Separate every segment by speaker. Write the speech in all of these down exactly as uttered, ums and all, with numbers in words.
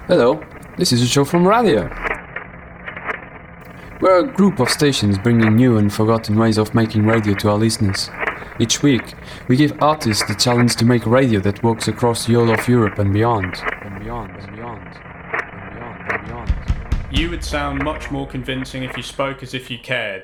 Speaker 1: Hello, this is a show from Radio. We're a group of stations bringing new and forgotten ways of making radio to our listeners. Each week, we give artists the challenge to make radio that works across the whole of Europe and beyond. And beyond, and beyond, and beyond, and beyond.
Speaker 2: You would sound much more convincing if you spoke as if you cared.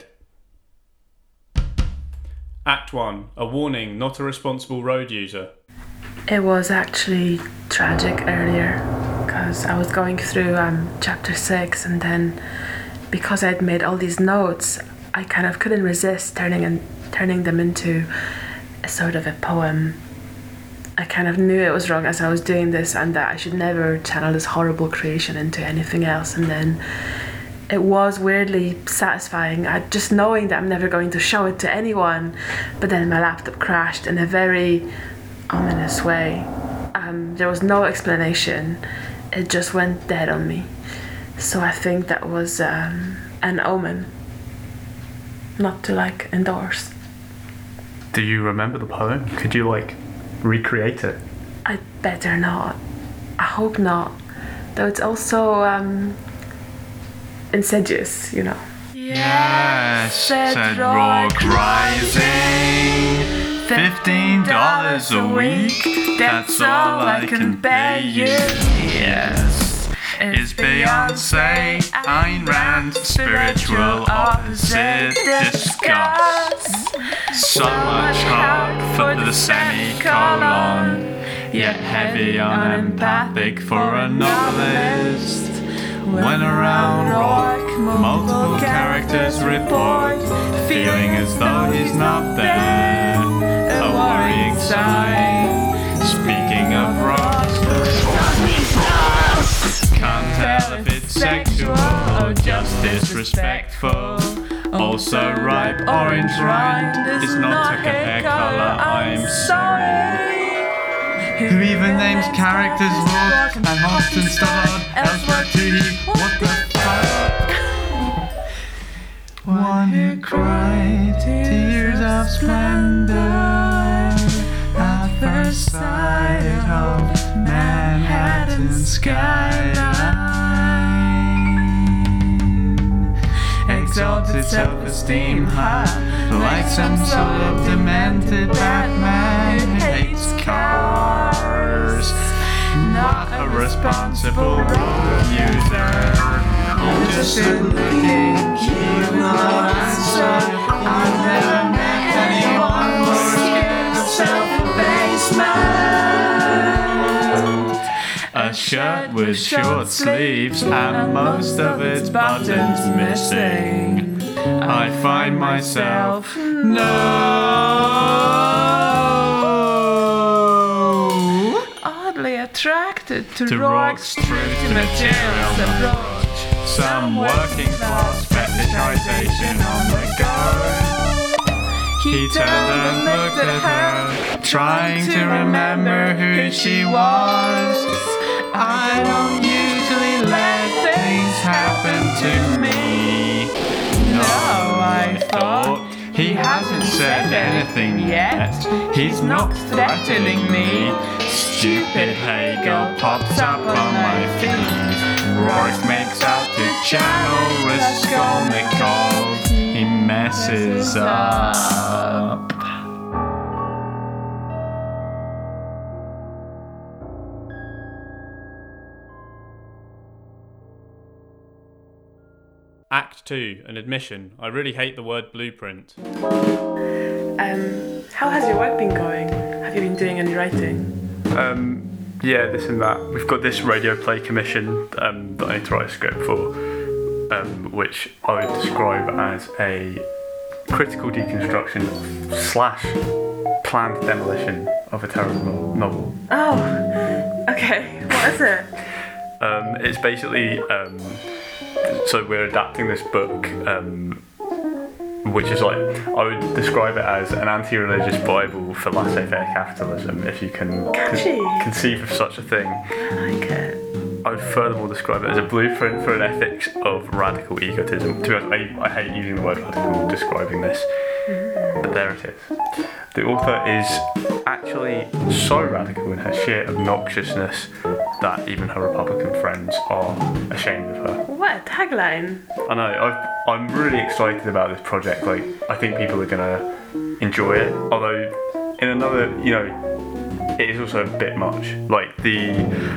Speaker 2: Act one. A warning, not a responsible road user.
Speaker 3: It was actually tragic earlier because I was going through um, chapter six, and then because I'd made all these notes, I kind of couldn't resist turning and turning them into a sort of a poem. I kind of knew it was wrong as I was doing this, and that I should never channel this horrible creation into anything else. And then it was weirdly satisfying, I, just knowing that I'm never going to show it to anyone. But then my laptop crashed in a very ominous way. Um, there was no explanation. It just went dead on me. So I think that was um, an omen. Not to like endorse.
Speaker 2: Do you remember the poem? Could you like recreate it?
Speaker 3: I better not. I hope not. Though it's also um, insidious, you know.
Speaker 4: Yes, said Rock Rising. Fifteen dollars a week, that's all I can pay you. Yes, it's Beyonce, Ayn Rand, spiritual opposite discuss. So much hope for the semicolon, yet heavy on empathic for a novelist. When around Rock, multiple characters report, feeling as though he's not there. A worrying sign. Speaking of Rock, can't tell if it's sexual or just disrespectful. Also ripe orange rind is not a hair colour, I'm sorry. Who even names characters Rock and Austin starred elsewhere to he? What the fuck? One who cried tears of splendour at first sight of Manhattan skyline. Exalted self-esteem high, like some sort of demented Batman hates cars. Not a responsible road user. Just a looking cute love answer. I've never met anyone more scared of self-abasement. A shirt with short sleeves and most of its buttons missing. I find myself no oddly attracted to, to Rock's truth materials approach. Some working class fetishization on the go. He turned and looked at her, trying to remember who she was. I don't usually let things happen to me. No, I thought, he hasn't said anything yet. He's not threatening me. Stupid Hegel pops up on my feed. Rourke makes out to channel Raskolnikov. He messes up.
Speaker 2: Act two. An admission. I really hate the word blueprint.
Speaker 3: Um, how has your work been going? Have you been doing any writing?
Speaker 2: Um, yeah, this and that. We've got this radio play commission um, that I need to write a script for, um, which I would describe as a critical deconstruction slash planned demolition of a terrible novel.
Speaker 3: Oh, okay. What is it?
Speaker 2: Um, it's basically, um, so we're adapting this book, um, which is like, I would describe it as an anti-religious Bible for laissez-faire capitalism, if you can con- conceive of such a thing.
Speaker 3: I like it.
Speaker 2: I would furthermore describe it as a blueprint for an ethics of radical egotism. To be honest, I, I hate using the word radical describing this, but there it is. The author is actually so radical in her sheer obnoxiousness that even her Republican friends are ashamed of her.
Speaker 3: What a tagline!
Speaker 2: I know, I've, I'm really excited about this project. Like, I think people are going to enjoy it, although in another, you know, it is also a bit much. Like, the...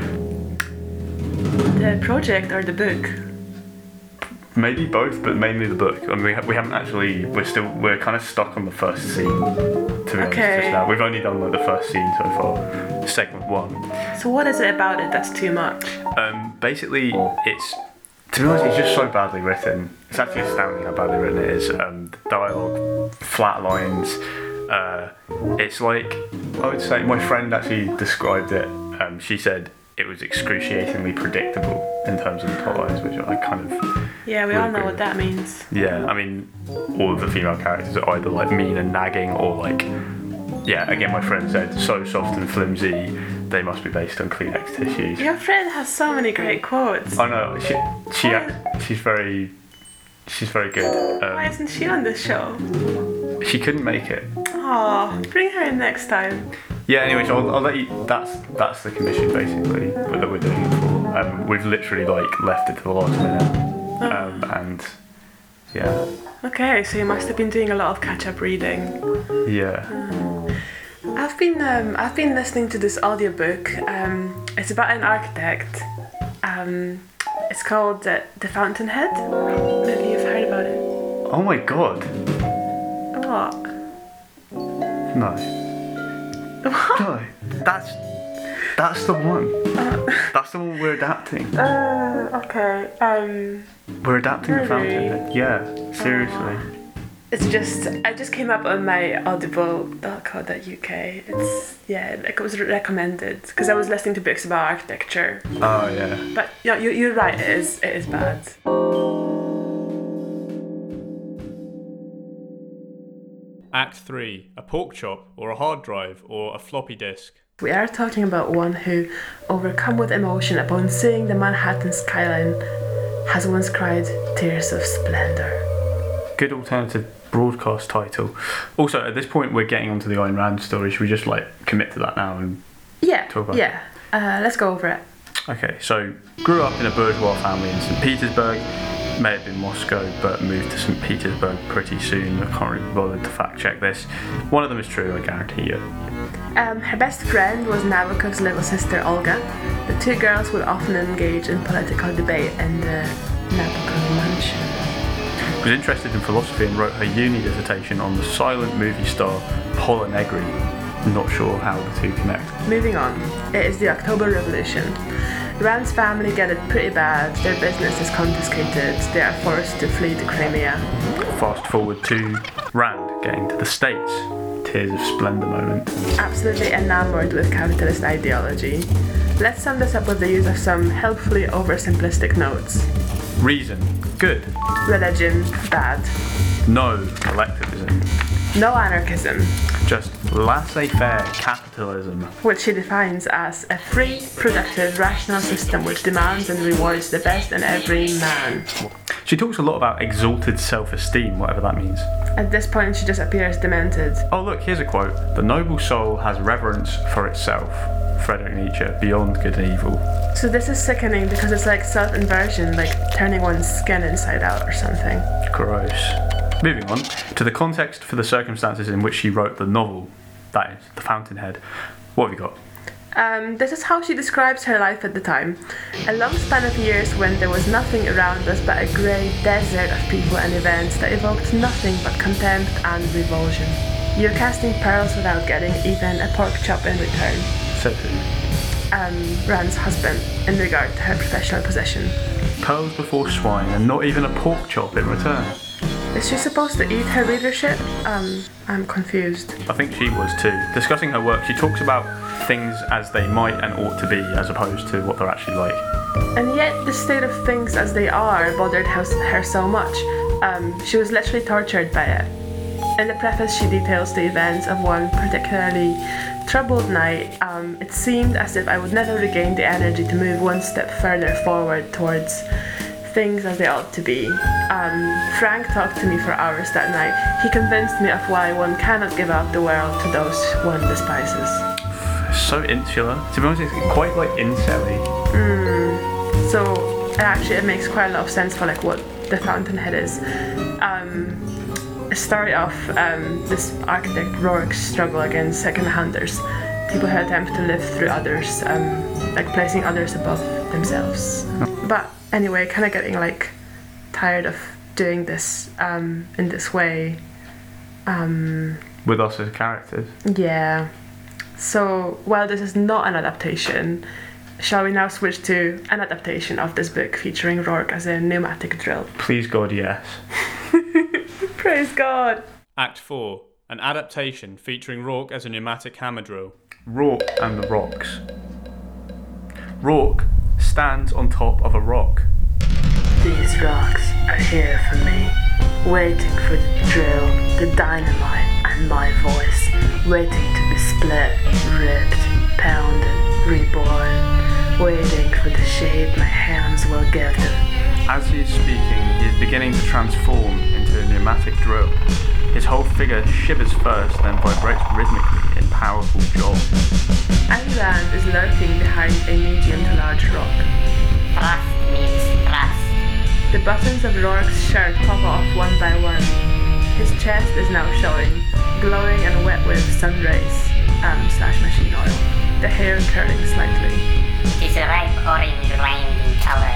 Speaker 3: The project or the book?
Speaker 2: Maybe both, but mainly the book. I mean, we, ha- we haven't actually, we're still, we're kind of stuck on the first scene, to be honest,
Speaker 3: Okay.
Speaker 2: just now. We've only done like the first scene so far, segment one.
Speaker 3: So what is it about it that's too much?
Speaker 2: Um, basically, it's, to be honest, it's just so badly written. It's actually astounding how badly written it is. Um, the dialogue, flat lines. Uh, it's like, I would say, my friend actually described it. Um, she said it was excruciatingly predictable in terms of the plot lines, which I kind of...
Speaker 3: Yeah, we
Speaker 2: Really
Speaker 3: all know
Speaker 2: agree.
Speaker 3: what that means.
Speaker 2: Yeah, I mean, all of the female characters are either like mean and nagging or like, yeah, again, my friend said, so soft and flimsy, they must be based on Kleenex tissues.
Speaker 3: Your friend has so many great quotes.
Speaker 2: I know, she, she,
Speaker 3: Why-
Speaker 2: she's very, she's very good.
Speaker 3: Why
Speaker 2: Um,
Speaker 3: isn't she on this show?
Speaker 2: she couldn't make it.
Speaker 3: Oh, bring her in next time.
Speaker 2: Yeah, anyway, so I'll, I'll let you, that's, that's the commission basically that we're doing it for. Um, we've literally like left it to the last minute. Um, and yeah,
Speaker 3: Okay, so you must have been doing a lot of catch-up reading.
Speaker 2: yeah.
Speaker 3: I've been um, I've been listening to this audiobook. Um, it's about an architect. Um, it's called uh, The Fountainhead. Maybe you've heard about it.
Speaker 2: Oh my god,
Speaker 3: What?
Speaker 2: no. No, that's, that's the one. That's the one we're adapting.
Speaker 3: Uh, okay. Um,
Speaker 2: We're adapting the
Speaker 3: Really?
Speaker 2: Fountainhead. Yeah, seriously.
Speaker 3: it's just I just came up on my audible dot co dot U K. It's yeah, like it was recommended because I was listening to books about architecture.
Speaker 2: Oh yeah.
Speaker 3: But you know, you you're right. It is it is bad.
Speaker 4: Act three. A pork chop, or a hard drive, or a floppy disk.
Speaker 3: We are talking about one who, overcome with emotion upon seeing the Manhattan skyline, has once cried tears of splendor.
Speaker 2: Good alternative broadcast title. Also, at this point, we're getting onto the Ayn Rand story. Should we just like commit to that now? And
Speaker 3: Yeah,
Speaker 2: Talk about
Speaker 3: yeah. Uh, let's go over it.
Speaker 2: okay, so grew up in a bourgeois family in Saint Petersburg. May have been Moscow, but moved to Saint Petersburg pretty soon. I can't really be bothered to fact check this. One of them is true, I guarantee you.
Speaker 3: Um, her best friend was Nabokov's little sister Olga. The two girls would often engage in political debate in the Nabokov mansion.
Speaker 2: Was interested in philosophy and wrote her uni dissertation on the silent movie star Paula Negri. Not sure how the two connect.
Speaker 3: Moving on, it is the October Revolution. Rand's family get it pretty bad. Their business is confiscated. They are forced to flee to Crimea.
Speaker 2: Fast forward to Rand getting to the States. Tears of Splendor moment.
Speaker 3: Absolutely enamored with capitalist ideology. Let's sum this up with the use of some helpfully oversimplistic notes.
Speaker 2: Reason, good.
Speaker 3: Religion, bad.
Speaker 2: No collectivism.
Speaker 3: No anarchism,
Speaker 2: Just laissez-faire capitalism.
Speaker 3: which she defines as a free, productive, rational system which demands and rewards the best in every man.
Speaker 2: She talks a lot about exalted self-esteem, whatever that means.
Speaker 3: At this point, she just appears demented.
Speaker 2: Oh look, here's a quote. The noble soul has reverence for itself. Friedrich Nietzsche, Beyond Good and Evil.
Speaker 3: So this is sickening because it's like self-inversion, like turning one's skin inside out or something.
Speaker 2: Gross. Moving on to the context for the circumstances in which she wrote the novel, that is, The Fountainhead. What have you got?
Speaker 3: Um, this is how she describes her life at the time. A long span of years when there was nothing around us but a grey desert of people and events that evoked nothing but contempt and revulsion. You're casting pearls without getting even a pork chop in return.
Speaker 2: Said who?
Speaker 3: Um, Rand's husband, in regard to her professional position.
Speaker 2: Pearls before swine and not even a pork chop in return.
Speaker 3: Is she supposed to eat her readership? Um, I'm confused.
Speaker 2: I think she was too. Discussing her work, she talks about things as they might and ought to be as opposed to what they're actually like.
Speaker 3: And yet, the state of things as they are bothered her, her so much. Um, she was literally tortured by it. In the preface, she details the events of one particularly troubled night. Um, it seemed as if I would never regain the energy to move one step further forward towards things as they ought to be. Um, Frank talked to me for hours that night. He convinced me of why one cannot give up the world to those one despises.
Speaker 2: so insular. To be honest, it's quite like incelly.
Speaker 3: Mm. So actually, it makes quite a lot of sense for like what the Fountainhead is. Um, a story of um, this architect Rourke's struggle against second-handers, people who attempt to live through others, um, like placing others above themselves. But anyway, kind of getting like tired of doing this um, in this way. Um,
Speaker 2: With us as characters.
Speaker 3: Yeah. So, while this is not an adaptation, shall we now switch to an adaptation of this book featuring Rourke as a pneumatic drill?
Speaker 2: Please God, yes.
Speaker 3: Praise God!
Speaker 5: Act four. An adaptation featuring Rourke as a pneumatic hammer drill.
Speaker 2: Rourke and the rocks. Rourke stands on top of a rock.
Speaker 3: These rocks are here for me, waiting for the drill, the dynamite, and my voice, waiting to be split, ripped, pounded, reborn, waiting for the shape my hands will give them.
Speaker 2: As he is speaking, he is beginning to transform into a pneumatic drill. His whole figure shivers first, then vibrates rhythmically in powerful jolts.
Speaker 3: Ivan is lurking behind a medium to large rock.
Speaker 6: Thrust means thrust.
Speaker 3: The buttons of Rourke's shirt pop off one by one. His chest is now showing, glowing and wet with sun rays um, slash machine oil. The hair curling slightly.
Speaker 6: It is a ripe orange rind in colour.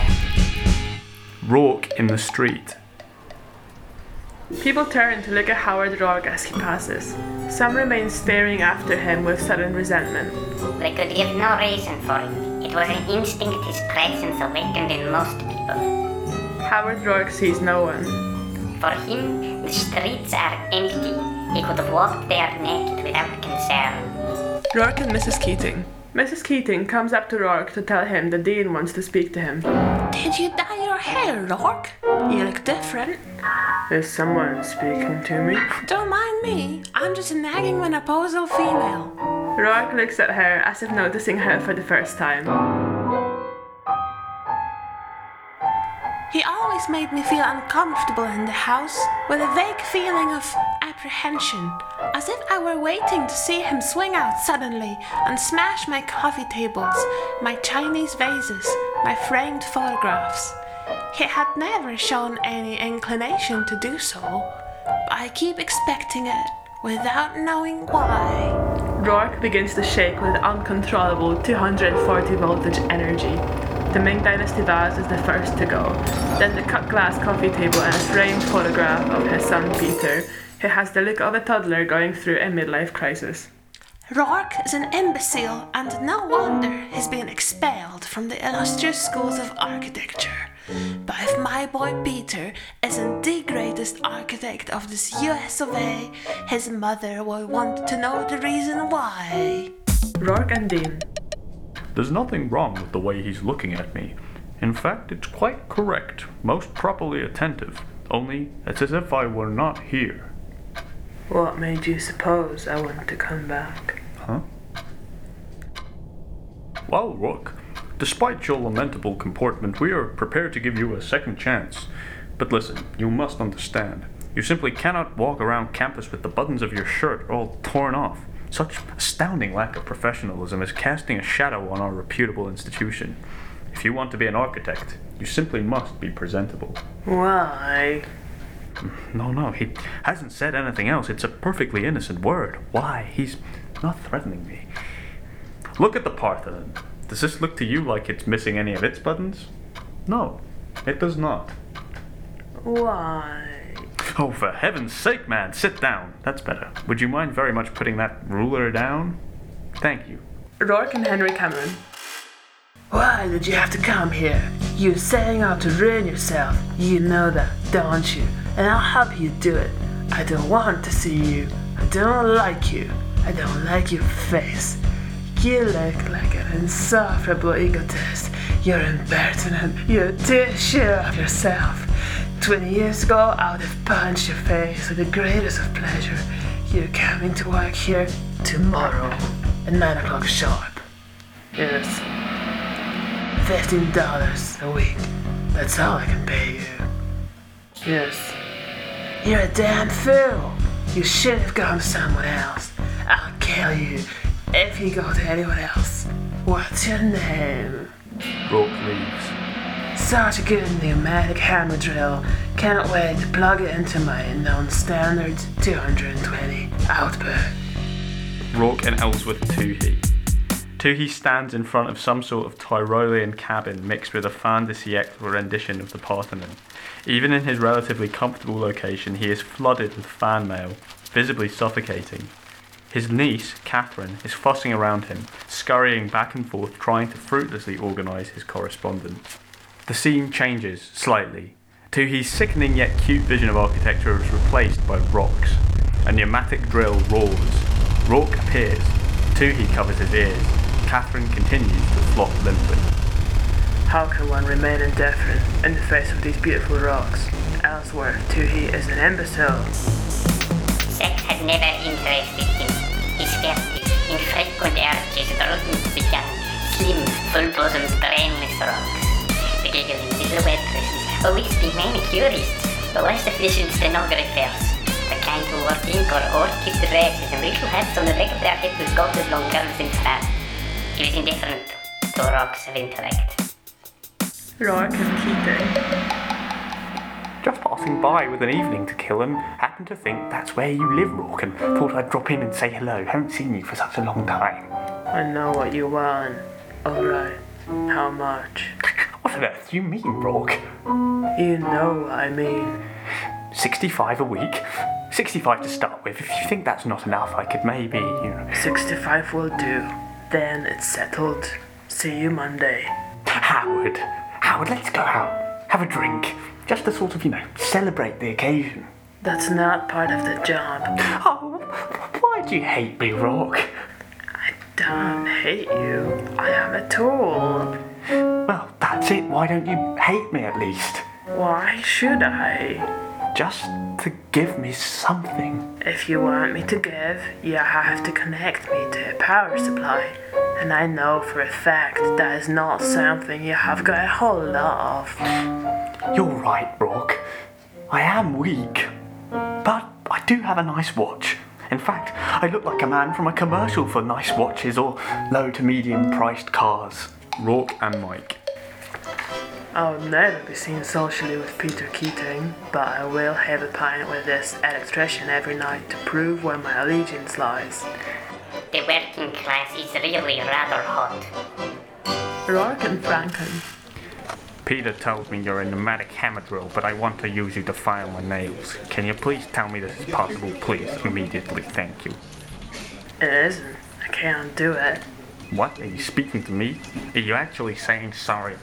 Speaker 2: Rourke in the street.
Speaker 3: People turn to look at Howard Rourke as he passes. Some remain staring after him with sudden resentment.
Speaker 6: They could give no reason for it. It was an instinct his presence awakened in most people.
Speaker 3: Howard Rourke sees no one.
Speaker 6: For him, the streets are empty. He could have walked there naked without concern.
Speaker 3: Rourke and Missus Keating. Missus Keating comes up to Rourke to tell him the Dean wants to speak to him.
Speaker 7: Did you dye your hair, Rourke? You look different.
Speaker 3: Is someone speaking to me?
Speaker 7: Don't mind me. I'm just a nagging menopausal female.
Speaker 3: Rourke looks at her as if noticing her for the first time.
Speaker 7: He always made me feel uncomfortable in the house, with a vague feeling of apprehension, as if I were waiting to see him swing out suddenly and smash my coffee tables, my Chinese vases, my framed photographs. He had never shown any inclination to do so, but I keep expecting it without knowing why.
Speaker 3: Rourke begins to shake with uncontrollable two hundred forty voltage energy. The Ming Dynasty vase is the first to go, then the cut glass coffee table and a framed photograph of his son Peter, who has the look of a toddler going through a midlife crisis.
Speaker 7: Rourke is an imbecile, and no wonder he's been expelled from the illustrious schools of architecture. But if my boy Peter isn't the greatest architect of this U S of A, his mother will want to know the reason why.
Speaker 3: Rourke and Dean.
Speaker 2: There's nothing wrong with the way he's looking at me. In fact, it's quite correct, most properly attentive, only it's as if I were not here.
Speaker 3: What made you suppose I want to come back?
Speaker 2: Huh? Well, Rourke, despite your lamentable comportment, we are prepared to give you a second chance. But listen, you must understand, you simply cannot walk around campus with the buttons of your shirt all torn off. Such astounding lack of professionalism is casting a shadow on our reputable institution. If you want to be an architect, you simply must be presentable.
Speaker 3: Why?
Speaker 2: No, no, he hasn't said anything else. It's a perfectly innocent word. Why? He's not threatening me. Look at the Parthenon. Does this look to you like it's missing any of its buttons? No, it does not.
Speaker 3: Why?
Speaker 2: Oh, for heaven's sake, man, sit down. That's better. Would you mind very much putting that ruler down? Thank you.
Speaker 3: Rourke and Henry Cameron.
Speaker 8: Why did you have to come here? You're setting out to ruin yourself. You know that, don't you? And I'll help you do it. I don't want to see you. I don't like you. I don't like your face. You look like an insufferable egotist. You're impertinent. You're too sure of yourself. Twenty years ago, I would have punched your face with the greatest of pleasure. You're coming to work here tomorrow at nine o'clock sharp.
Speaker 3: Yes.
Speaker 8: Fifteen dollars a week. That's all I can pay you.
Speaker 3: Yes.
Speaker 8: You're a damn fool. You should have gone to someone else. I'll kill you. if you go to anyone else, what's your name?
Speaker 2: Rourke leaves.
Speaker 8: Such a good pneumatic hammer drill. Can't wait to plug it into my non-standard two hundred twenty output.
Speaker 2: Rourke and Ellsworth Toohey. Toohey stands in front of some sort of Tyrolean cabin mixed with a fin de siècle rendition of the Parthenon. Even in his relatively comfortable location, he is flooded with fan mail, visibly suffocating. His niece, Catherine, is fussing around him, scurrying back and forth, trying to fruitlessly organise his correspondence. The scene changes slightly. Toohey's sickening yet cute vision of architecture is replaced by rocks. A pneumatic drill roars. Rourke appears. Toohey covers his ears. Catherine continues to flop limply.
Speaker 8: How can one remain indifferent in the face of these beautiful rocks? Ellsworth Toohey is an imbecile.
Speaker 6: Sex had never interested him. His fierce, infrequent urges broadened began slim, full-bosomed, brainless rocks. The giggling little waitresses, a wispy manicurists, the less-efficient stenographers, the kind who wore ink or orchid dresses and little hats on the back of their head with golden long curls in front. He was indifferent to rocks of intellect.
Speaker 3: Rourke and Keating.
Speaker 2: Just passing by with an evening to kill and happened to think that's where you live, Rourke, and thought I'd drop in and say hello. Haven't seen you for such a long time.
Speaker 8: I know what you want. Alright. How much?
Speaker 2: What on earth do you mean, Rourke?
Speaker 8: You know what I mean.
Speaker 2: sixty-five a week? sixty-five to start with. If you think that's not enough, I could maybe, you know...
Speaker 8: sixty-five will do. Then it's settled. See you Monday.
Speaker 2: Howard. Howard, let's go out. Have a drink. Just to sort of, you know, celebrate the occasion.
Speaker 8: That's not part of the job.
Speaker 2: Oh, why do you hate me, Rourke?
Speaker 8: I don't hate you. I am a tool.
Speaker 2: Well, that's it. Why don't you hate me at least?
Speaker 8: Why should I?
Speaker 2: Just to give me something.
Speaker 8: If you want me to give, you have to connect me to a power supply. And I know for a fact that is not something you have got a whole lot of.
Speaker 2: You're right, Rourke. I am weak. But I do have a nice watch. In fact, I look like a man from a commercial for nice watches or low to medium priced cars. Rourke and Mike.
Speaker 8: I'll never be seen socially with Peter Keating, but I will have a pint with this electrician every night to prove where my allegiance lies.
Speaker 6: The working class is really rather hot.
Speaker 3: Rourke and Franklin.
Speaker 2: Peter told me you're a pneumatic hammer drill, but I want to use you to file my nails. Can you please tell me this is possible, please? Immediately, thank you.
Speaker 8: It isn't. I can't do it.
Speaker 2: What? Are you speaking to me? Are you actually saying sorry?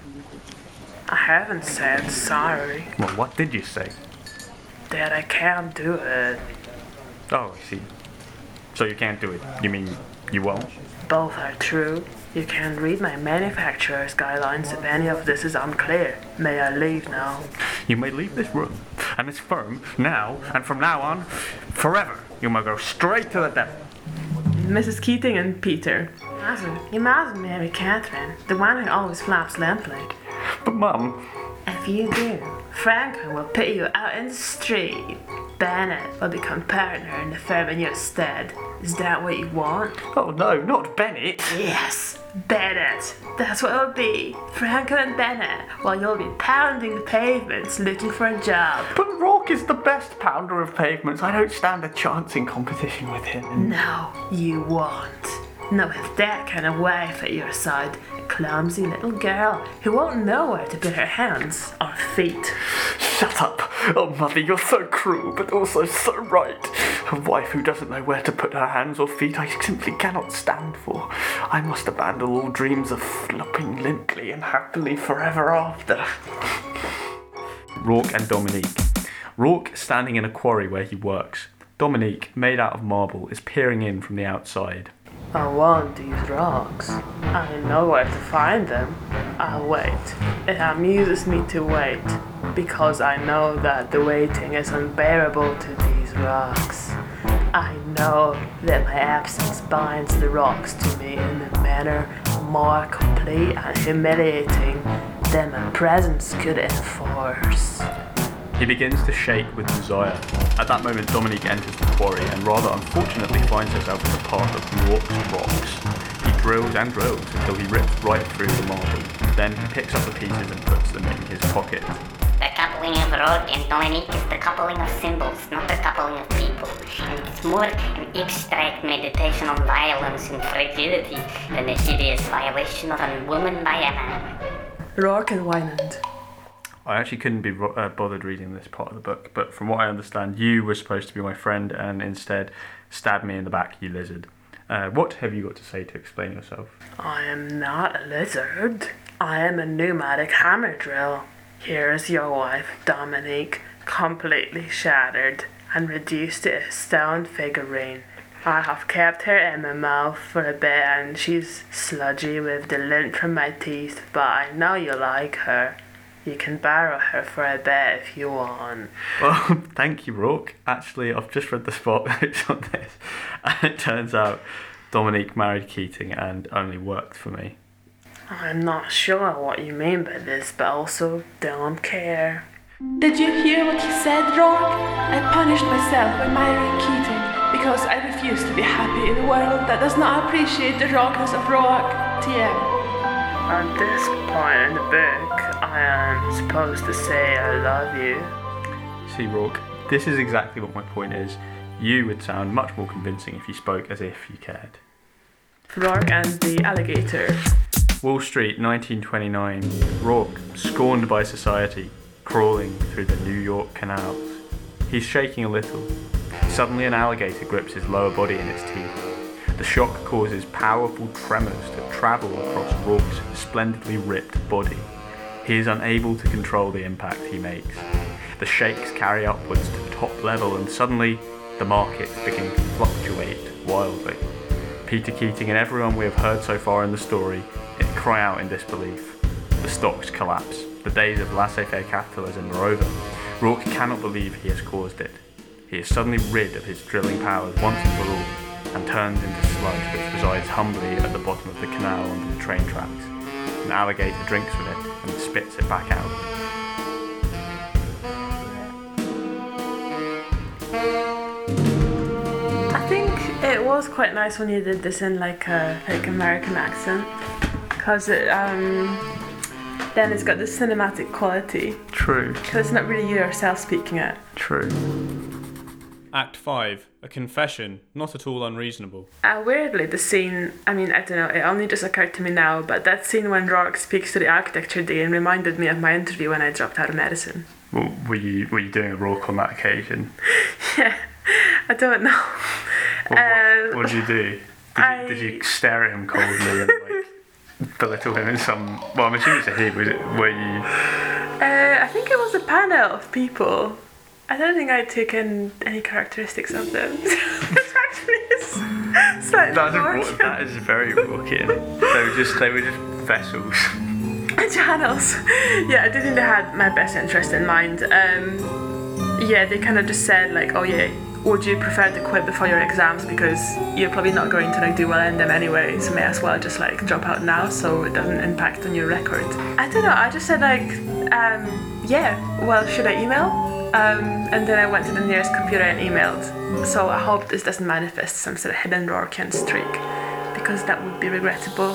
Speaker 8: I haven't said sorry.
Speaker 2: Well, what did you say?
Speaker 8: That I can't do it.
Speaker 2: Oh, I see. So you can't do it. You mean you won't?
Speaker 8: Both are true. You can read my manufacturer's guidelines if any of this is unclear. May I leave now?
Speaker 2: You may leave this room and this firm now, and from now on, forever. You may go straight to the devil.
Speaker 3: Missus Keating and Peter.
Speaker 8: Imagine, you mustn't marry Catherine, the one who always flaps limply.
Speaker 2: But Mum...
Speaker 8: If you do, Franklin will put you out in the street. Bennett will become partner in the firm in your stead. Is that what you want?
Speaker 2: Oh no, not Bennett!
Speaker 8: Yes, Bennett. That's what it'll be. Franklin and Bennett, while you'll be pounding the pavements looking for a job.
Speaker 2: But Rourke is the best pounder of pavements. I don't stand a chance in competition with him.
Speaker 8: No, you won't. Not with that kind of wife at your side. A clumsy little girl who won't know where to put her hands or feet.
Speaker 2: Shut up. Oh, Mother, you're so cruel, but also so right. A wife who doesn't know where to put her hands or feet I simply cannot stand for. I must abandon all dreams of flopping limply and happily forever after. Rourke and Dominique. Rourke standing in a quarry where he works. Dominique, made out of marble, is peering in from the outside.
Speaker 8: I want these rocks. I know where to find them. I'll wait. It amuses me to wait, because I know that the waiting is unbearable to these rocks. I know that my absence binds the rocks to me in a manner more complete and humiliating than my presence could enforce.
Speaker 2: He begins to shake with desire. At that moment, Dominique enters the quarry and rather unfortunately finds herself in the path of Rourke's rocks. He drills and drills until he rips right through the marble. Then he picks up the pieces and puts them in his pocket.
Speaker 6: The coupling of Rourke and Dominique is the coupling of symbols, not the coupling of people. And it's more an abstract meditation on violence and fragility than a hideous violation of a woman by a man.
Speaker 3: Rourke and Wynand.
Speaker 2: I actually couldn't be uh, bothered reading this part of the book, but from what I understand, you were supposed to be my friend and instead stabbed me in the back, you lizard. Uh, what have you got to say to explain yourself?
Speaker 8: I am not a lizard. I am a pneumatic hammer drill. Here is your wife, Dominique, completely shattered and reduced to a stone figurine. I have kept her in my mouth for a bit and she's sludgy with the lint from my teeth, but I know you like her. You can borrow her for a bit if you want.
Speaker 2: Well, thank you, Rourke. Actually, I've just read the spot notes on this, and it turns out Dominique married Keating and only worked for me.
Speaker 8: I'm not sure what you mean by this, but also don't care.
Speaker 7: Did you hear what he said, Rourke? I punished myself by marrying Keating because I refuse to be happy in a world that does not appreciate the rawness of Rourke. T M.
Speaker 8: At this point in the book, I am supposed to say I love you.
Speaker 2: See, Rourke, this is exactly what my point is. You would sound much more convincing if you spoke as if you cared.
Speaker 3: Rourke and the alligator.
Speaker 2: Wall Street, nineteen twenty-nine. Rourke, scorned by society, crawling through the New York canals. He's shaking a little. Suddenly an alligator grips his lower body in its teeth. The shock causes powerful tremors to travel across Rourke's splendidly ripped body. He is unable to control the impact he makes. The shakes carry upwards to the top level and suddenly the markets begin to fluctuate wildly. Peter Keating and everyone we have heard so far in the story cry out in disbelief. The stocks collapse. The days of laissez-faire capitalism are over. Rourke cannot believe he has caused it. He is suddenly rid of his drilling powers once and for all, and turns into sludge which resides humbly at the bottom of the canal under the train tracks. An alligator drinks from it and spits it back out.
Speaker 3: I think it was quite nice when you did this in like a like American accent, because it um then it's got this cinematic quality.
Speaker 2: True.
Speaker 3: Because it's not really you yourself speaking it.
Speaker 2: True.
Speaker 5: Act five, a confession, not at all unreasonable.
Speaker 3: Uh, weirdly, the scene, I mean, I don't know, it only just occurred to me now, but that scene when Rourke speaks to the architecture dean reminded me of my interview when I dropped out of medicine.
Speaker 2: Well, were you were you doing a Rourke on that occasion?
Speaker 3: Yeah, I don't know.
Speaker 2: Well,
Speaker 3: uh,
Speaker 2: what, what did you do? Did,
Speaker 3: I,
Speaker 2: you? did you stare at him coldly and like belittle him in some... Well, I'm assuming it's a he, was it, were you...
Speaker 3: Uh, I think it was a panel of people. I don't think I took in any characteristics of them. Which actually is slightly
Speaker 2: That's
Speaker 3: Rourkean.
Speaker 2: a, that is very Rourkean. They were just they were just vessels.
Speaker 3: Channels. Yeah, I did think they had my best interest in mind. Um, yeah, they kind of just said like, oh yeah, would you prefer to quit before your exams because you're probably not going to like do well in them anyway, so may as well just like drop out now so it doesn't impact on your record. I don't know. I just said like, um, yeah. Well, should I email? Um, and then I went to the nearest computer and emailed. So I hope this doesn't manifest some sort of hidden Rourkean streak, because that would be regrettable.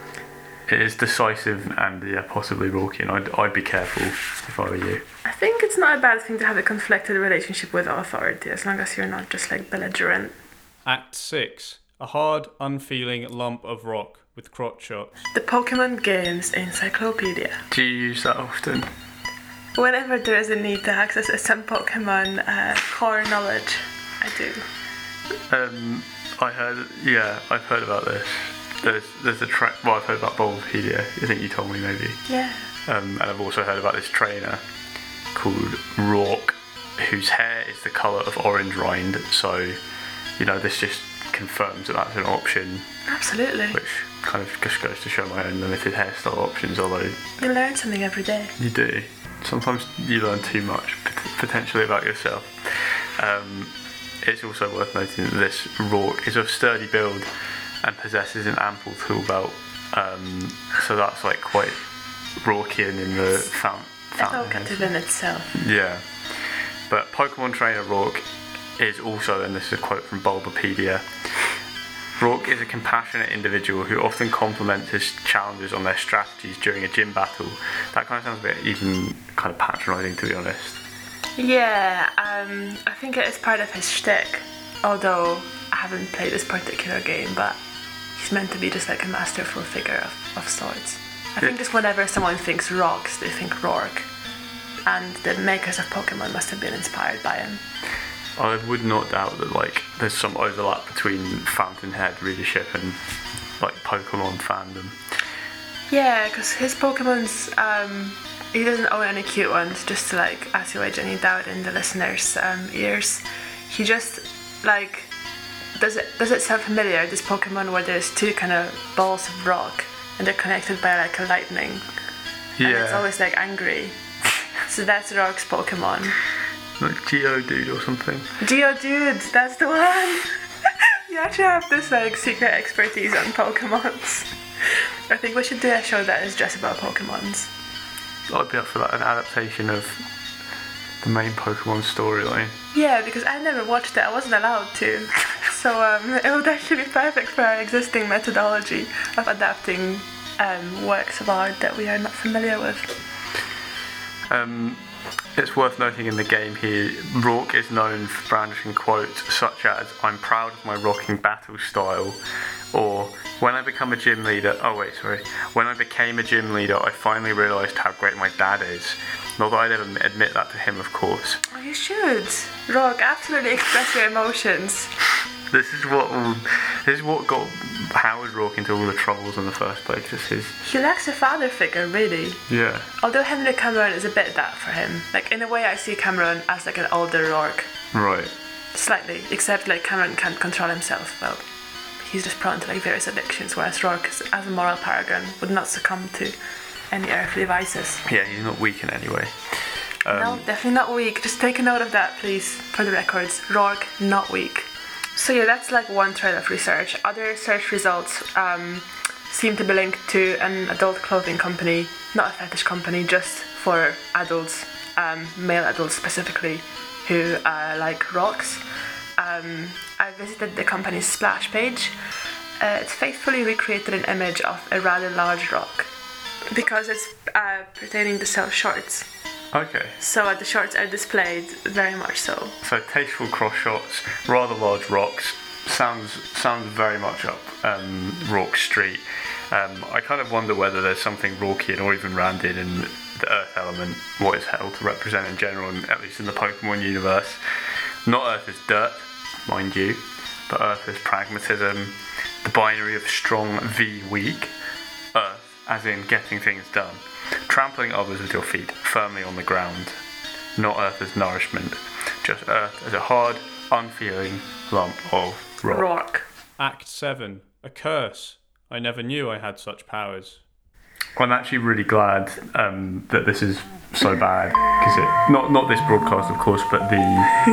Speaker 2: It is decisive and yeah, possibly Rourkean. I'd, I'd be careful if I were you.
Speaker 3: I think it's not a bad thing to have a conflicted relationship with authority, as long as you're not just like belligerent.
Speaker 5: Act six, a hard, unfeeling lump of rock with crotch shots.
Speaker 3: The Pokemon Games Encyclopedia.
Speaker 2: Do you use that often?
Speaker 3: Whenever there is a need to access some Pokemon uh, core knowledge, I do.
Speaker 2: Um, I heard, yeah, I've heard about this. There's, there's a tra- well, I've heard about Bulbapedia. I think you told me maybe.
Speaker 3: Yeah.
Speaker 2: Um, and I've also heard about this trainer called Rourke, whose hair is the colour of orange rind. So, you know, this just confirms that that's an option.
Speaker 3: Absolutely.
Speaker 2: Which kind of just goes to show my own limited hairstyle options. Although
Speaker 3: you learn something every day.
Speaker 2: You do. Sometimes you learn too much, potentially, about yourself. Um, it's also worth noting that this Rourke is of sturdy build and possesses an ample tool belt. Um, so that's like quite Rourkean in the fountain.
Speaker 3: Evocative in itself.
Speaker 2: Yeah. But Pokemon trainer Rourke is also, and this is a quote from Bulbapedia, Rourke is a compassionate individual who often compliments his challengers on their strategies during a gym battle. That kind of sounds a bit even kind of patronising, to be honest.
Speaker 3: Yeah, um, I think it is part of his shtick, although I haven't played this particular game, but he's meant to be just like a masterful figure of, of sorts. I think just whenever someone thinks rocks, they think Rourke, and the makers of Pokemon must have been inspired by him.
Speaker 2: I would not doubt that like there's some overlap between Fountainhead readership and like Pokemon fandom.
Speaker 3: Yeah, because his Pokemon's, um, he doesn't own any cute ones, just to like assuage any doubt in the listeners' um, ears. He just like does it does it sound familiar, this Pokemon where there's two kind of balls of rock and they're connected by like a lightning.
Speaker 2: Yeah.
Speaker 3: And it's always like angry. So that's Rourke's Pokemon.
Speaker 2: Like Geodude or something.
Speaker 3: Geodude, that's the one! You actually have this like secret expertise on Pokemons. I think we should do a show that is just about Pokemons.
Speaker 2: I'd be up for that, an adaptation of the main Pokemon storyline.
Speaker 3: Yeah, because I never watched it, I wasn't allowed to. So um, it would actually be perfect for our existing methodology of adapting um, works of art that we are not familiar with.
Speaker 2: Um, it's worth noting in the game here, Rourke is known for brandishing quotes such as, "I'm proud of my rocking battle style," or, "When I become a gym leader, oh wait, sorry, when I became a gym leader, I finally realised how great my dad is." Not that I'd ever admit that to him, of course.
Speaker 3: Oh, you should. Rourke, absolutely express your emotions.
Speaker 2: This is what this is what got Howard Rourke into all the troubles in the first place. Just his.
Speaker 3: He lacks a father figure, really.
Speaker 2: Yeah.
Speaker 3: Although Henry Cameron is a bit that for him. Like in a way, I see Cameron as like an older Rourke.
Speaker 2: Right.
Speaker 3: Slightly, except like Cameron can't control himself. Well, he's just prone to like various addictions, whereas Rourke, as a moral paragon, would not succumb to any earthly vices.
Speaker 2: Yeah, he's not weak in any way. Um,
Speaker 3: no, definitely not weak. Just take a note of that, please, for the records. Rourke, not weak. So yeah, that's like one thread of research. Other search results um, seem to be linked to an adult clothing company, not a fetish company, just for adults, um, male adults specifically, who uh, like rocks. Um, I visited the company's splash page. Uh, it's faithfully recreated an image of a rather large rock, because it's uh, pertaining to sell shorts.
Speaker 2: Okay.
Speaker 3: So uh, the shorts are displayed very much so.
Speaker 2: So tasteful cross shots, rather large rocks, sounds sounds very much up um, Rourke Street. Um, I kind of wonder whether there's something Rourkean or even Randid in the Earth element, what it's held to represent in general, and at least in the Pokemon universe. Not Earth as dirt, mind you, but Earth as pragmatism, the binary of strong v weak. Earth, as in getting things done. Trampling others with your feet firmly on the ground. Not Earth as nourishment, just Earth as a hard, unfeeling lump of rock.
Speaker 3: Rock.
Speaker 5: Act seven. A curse. I never knew I had such powers.
Speaker 2: I'm actually really glad um, that this is so bad, because it not not this broadcast, of course, but the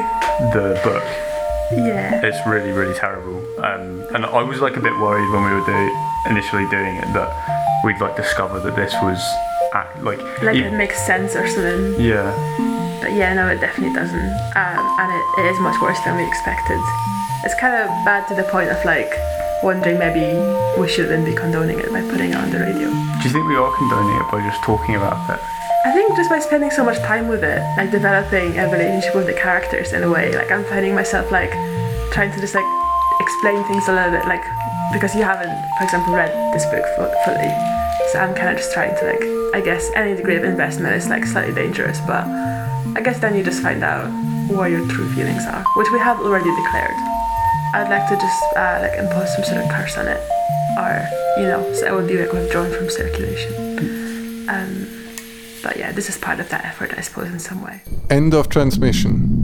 Speaker 2: the book.
Speaker 3: Yeah.
Speaker 2: It's really, really terrible. Um, and I was like a bit worried when we were do- initially doing it that we'd like discover that this was act- like
Speaker 3: Like
Speaker 2: e-
Speaker 3: it makes sense or something.
Speaker 2: yeah.
Speaker 3: But yeah, no, it definitely doesn't. Um, and it, it is much worse than we expected. It's kind of bad to the point of like wondering maybe we shouldn't be condoning it by putting it on the radio.
Speaker 2: Do you think we are condoning it by just talking about it?
Speaker 3: I think just by spending so much time with it, like developing a relationship with the characters in a way, like I'm finding myself like trying to just like explain things a little bit, like because you haven't, for example, read this book fu- fully. So I'm kind of just trying to like, I guess any degree of investment is like slightly dangerous, but I guess then you just find out what your true feelings are, which we have already declared. I'd like to just uh, like impose some sort of curse on it, or you know, so it would be like withdrawn from circulation. Um, but yeah, this is part of that effort, I suppose, in some way.
Speaker 9: End of transmission.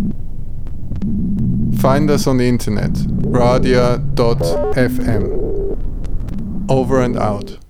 Speaker 9: Find us on the internet, radia dot f m. Over and out.